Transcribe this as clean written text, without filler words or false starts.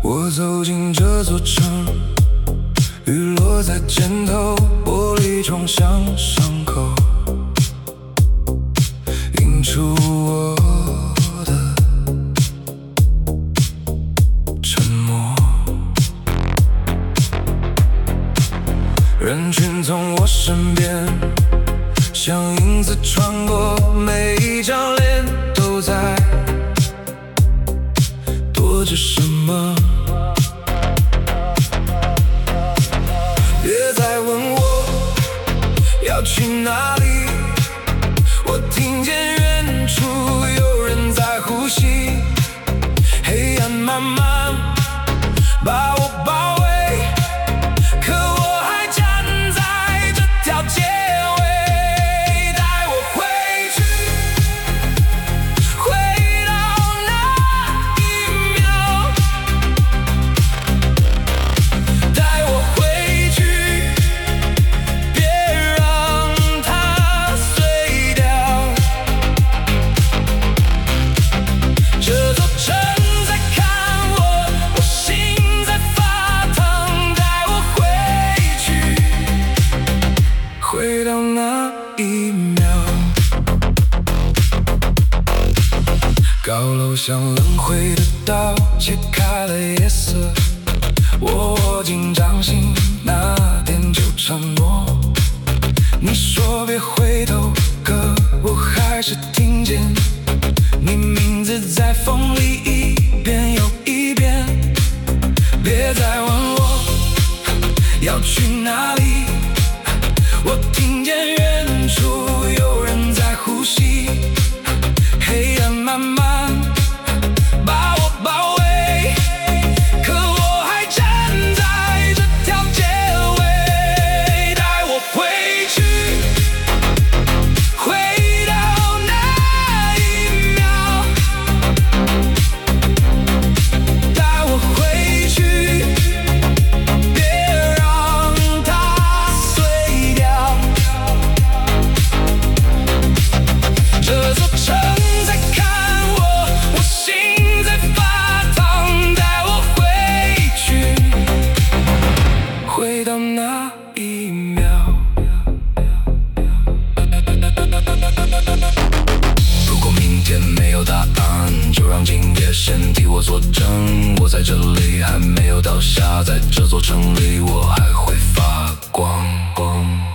我走进这座城，雨落在肩头，玻璃窗像伤口，映出我的沉默。人群从我身边像影子穿过，每一张脸都在躲着什么。别再问我要去哪里，我听见远处有人在呼吸，黑暗慢慢把我包围，可我还站在这条街尾，带我回去，回到那一秒，带我回去，别让它碎掉。这座城在看我，我心在发烫，带我回去，回到那一秒。高楼像轮回的刀，切开了夜色。我握紧掌心，那天就承诺。你说别回头，可我还是听见你名字在风里一遍又一遍。别再问我要去哪里，我听见远处有人在呼吸，黑暗慢慢把我包围，可我还站在这条街尾，带我回去，回到那一秒，带我回去，别让它碎掉。这座城在看我，我心在发烫，带我回去，回到那一秒。如果明天没有答案，就让今夜先替我作证。我在这里还没有倒下，在这座城里我还会发光。